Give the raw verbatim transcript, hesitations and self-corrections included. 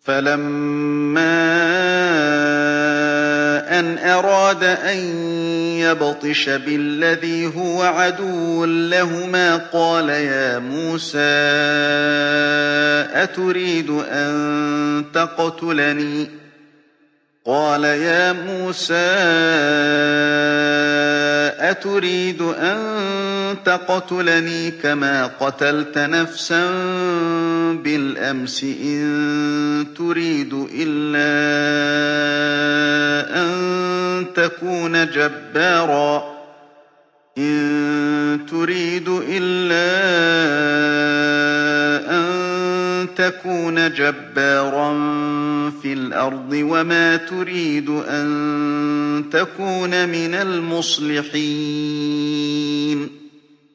فَلَمَّا أَنْ أَرَادَ أَن يَبْطِشَ بِالَّذِي هُوَ عَدُوٌّ لَّهُمَا قَالَ يَا مُوسَىٰ أَتُرِيدُ أَن تَقْتُلَنِي كَمَا قَتَلْتَ نَفْسًا بِالْأَمْسِ إِن تُرِيدُ إِلَّا أَن تَكُونَ جَبَّارًا فِي الْأَرْضِ وَمَا تُرِيدُ أَن تَكُونَ مِنَ الْمُصْلِحِينَ